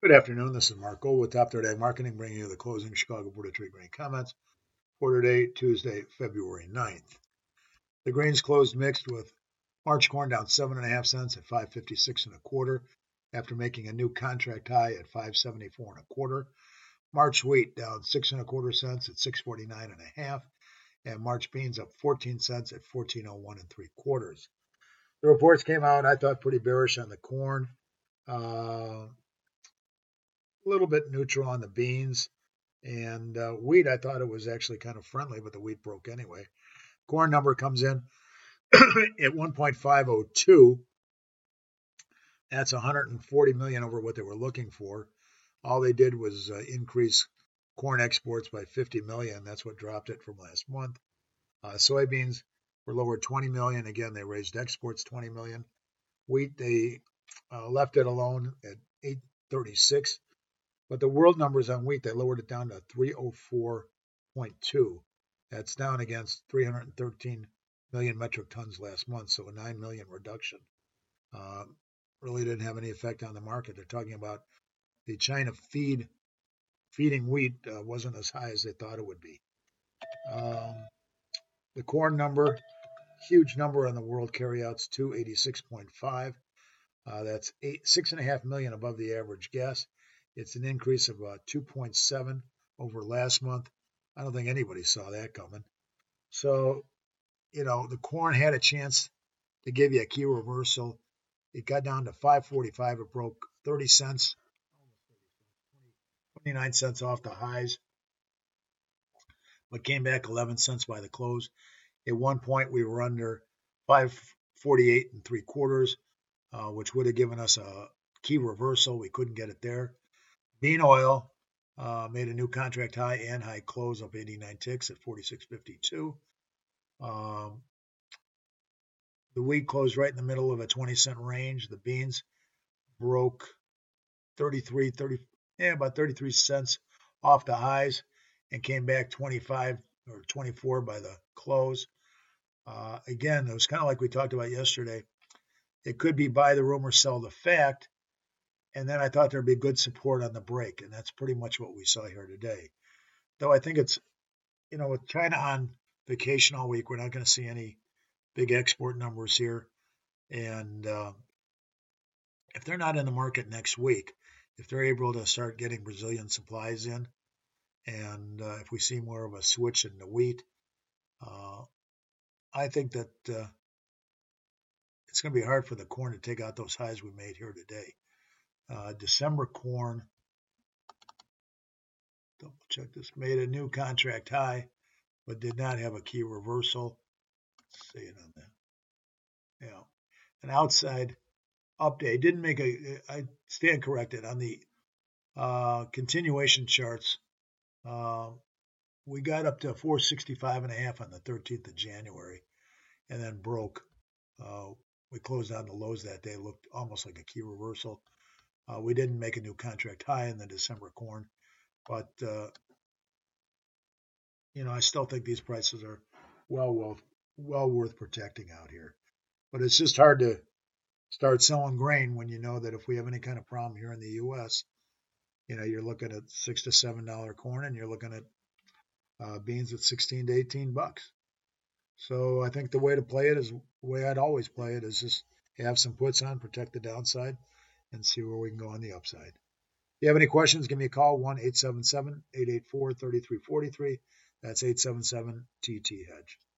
Good afternoon. This is Mark Gold with Top Third Ag Marketing, bringing you the closing Chicago Board of Trade grain comments for today, Tuesday, February 9th. The grains closed mixed with March corn down 7.5 cents at 5.56 1/4 after making a new contract high at 5.74 1/4. March wheat down 6.25 cents at 6.49 1/2, and March beans up 14 cents at 14.01 3/4. The reports came out, I thought, pretty bearish on the corn. A little bit neutral on the beans. And wheat, I thought it was actually kind of friendly, but the wheat broke anyway. Corn number comes in at 1.502. That's 140 million over what they were looking for. All they did was increase corn exports by 50 million. That's what dropped it from last month. Soybeans were lowered 20 million. Again, they raised exports 20 million. Wheat, they left it alone at 836. But the world numbers on wheat, they lowered it down to 304.2. That's down against 313 million metric tons last month, so a 9 million reduction. Really didn't have any effect on the market. They're talking about the China feeding wheat wasn't as high as they thought it would be. The corn number, huge number on the world carryouts, 286.5. That's 6.5 million above the average guess. It's an increase of 2.7 over last month. I don't think anybody saw that coming. So, the corn had a chance to give you a key reversal. It got down to 5.45. It broke 30 cents, 29 cents off the highs, but came back 11 cents by the close. At one point, we were under 5.48 3/4, which would have given us a key reversal. We couldn't get it there. Bean oil made a new contract high and high close up 89 ticks at 46.52. The wheat closed right in the middle of a 20-cent range. The beans broke about 33 cents off the highs and came back 25 or 24 by the close. Again, it was kind of like we talked about yesterday. It could be buy the rumor, sell the fact. And then I thought there'd be good support on the break, and that's pretty much what we saw here today. Though I think it's, with China on vacation all week, we're not going to see any big export numbers here. And if they're not in the market next week, if they're able to start getting Brazilian supplies in, and if we see more of a switch in the wheat, I think that it's going to be hard for the corn to take out those highs we made here today. December corn, double check this, made a new contract high, but did not have a key reversal. Let's see it on that. Yeah, an outside update didn't make I stand corrected on the continuation charts. We got up to 465.5 on the 13th of January, and then broke. We closed on the lows that day. Looked almost like a key reversal. We didn't make a new contract high in the December corn, but I still think these prices are well worth protecting out here. But it's just hard to start selling grain when you know that if we have any kind of problem here in the U.S., you're looking at $6 to $7 corn, and you're looking at beans at 16 to 18 bucks. So I think the way to play it is the way I'd always play it, is just have some puts on, protect the downside, and see where we can go on the upside. If you have any questions, give me a call, 1-877-884-3343. That's 877-TT-HEDGE.